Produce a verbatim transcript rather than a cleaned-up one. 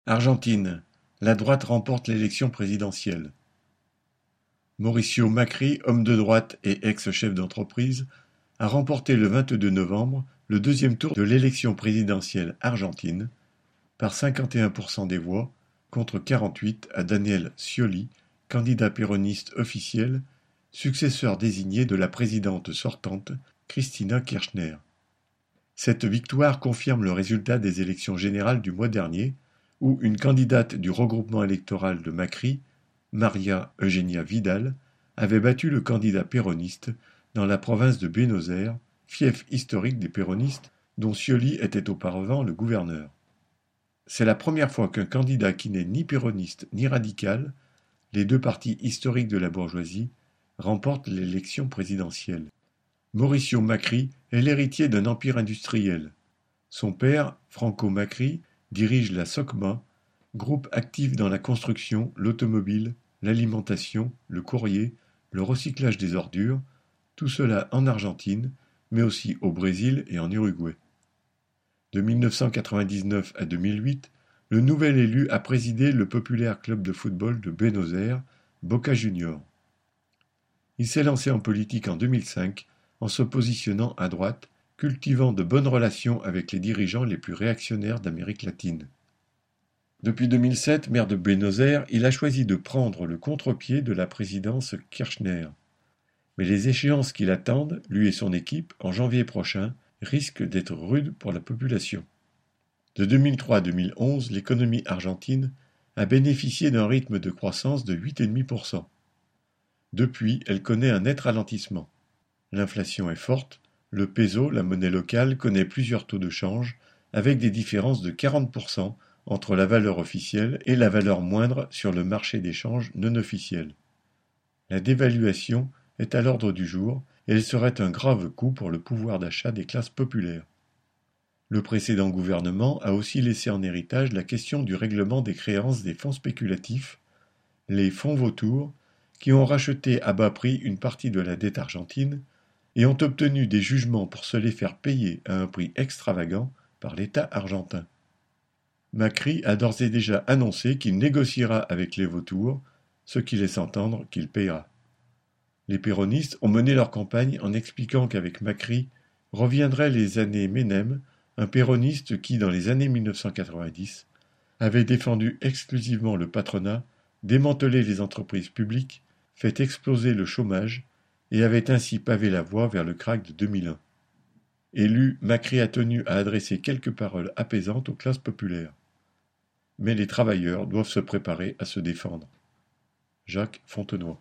Argentine: la droite remporte l'élection présidentielle. Mauricio Macri, homme de droite et ex-chef d'entreprise, a remporté le vingt-deux novembre le deuxième tour de l'élection présidentielle argentine par cinquante et un pour cent des voix contre quarante-huit à Daniel Scioli, candidat péroniste officiel, successeur désigné de la présidente sortante Cristina Kirchner. Cette victoire confirme le résultat des élections générales du mois dernier, où une candidate du regroupement électoral de Macri, María Eugenia Vidal, avait battu le candidat péroniste dans la province de Buenos Aires, fief historique des péronistes, dont Scioli était auparavant le gouverneur. C'est la première fois qu'un candidat qui n'est ni péroniste ni radical, les deux partis historiques de la bourgeoisie, remporte l'élection présidentielle. Mauricio Macri est l'héritier d'un empire industriel. Son père, Franco Macri, dirige la SOCMA, groupe actif dans la construction, l'automobile, l'alimentation, le courrier, le recyclage des ordures, tout cela en Argentine, mais aussi au Brésil et en Uruguay. De mille neuf cent quatre-vingt-dix-neuf à deux mille huit, le nouvel élu a présidé le populaire club de football de Buenos Aires, Boca Juniors. Il s'est lancé en politique en deux mille cinq en se positionnant à droite, cultivant de bonnes relations avec les dirigeants les plus réactionnaires d'Amérique latine. Depuis deux mille sept, maire de Buenos Aires, il a choisi de prendre le contre-pied de la présidence Kirchner. Mais les échéances qui l'attendent, lui et son équipe, en janvier prochain, risquent d'être rudes pour la population. De deux mille trois à deux mille onze, l'économie argentine a bénéficié d'un rythme de croissance de huit virgule cinq pour cent. Depuis, elle connaît un net ralentissement. L'inflation est forte, le peso, la monnaie locale, connaît plusieurs taux de change, avec des différences de quarante pour cent entre la valeur officielle et la valeur moindre sur le marché des changes non officiel. La dévaluation est à l'ordre du jour et elle serait un grave coup pour le pouvoir d'achat des classes populaires. Le précédent gouvernement a aussi laissé en héritage la question du règlement des créances des fonds spéculatifs, les fonds vautours, qui ont racheté à bas prix une partie de la dette argentine et ont obtenu des jugements pour se les faire payer à un prix extravagant par l'État argentin. Macri a d'ores et déjà annoncé qu'il négociera avec les vautours, ce qui laisse entendre qu'il paiera. Les péronistes ont mené leur campagne en expliquant qu'avec Macri reviendraient les années Menem, un péroniste qui, dans les années mille neuf cent quatre-vingt-dix, avait défendu exclusivement le patronat, démantelé les entreprises publiques, fait exploser le chômage et avait ainsi pavé la voie vers le krach de deux mille un. Élu, Macri a tenu à adresser quelques paroles apaisantes aux classes populaires. Mais les travailleurs doivent se préparer à se défendre. Jacques Fontenoy.